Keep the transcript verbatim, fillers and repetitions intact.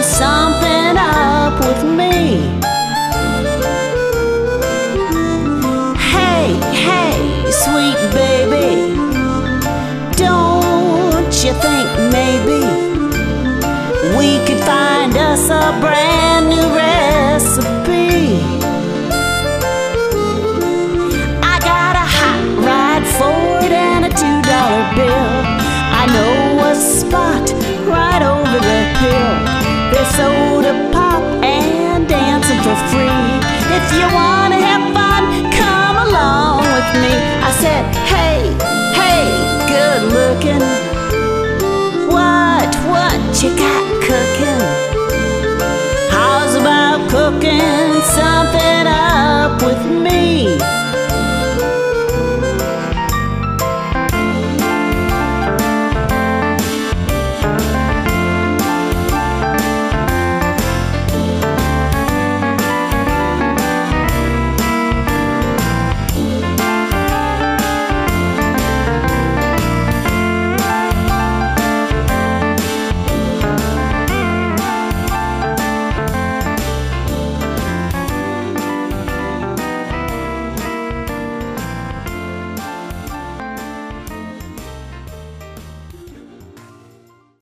there's something up with me. Hey, hey, sweet baby, don't you think maybe we could find us a brand new recipe? I got a hot rod Ford and a two dollar bill. I know a spot right over the hill. There's soda pop and dancing for free. If you wanna have fun, come along with me. I said, hey, hey, good looking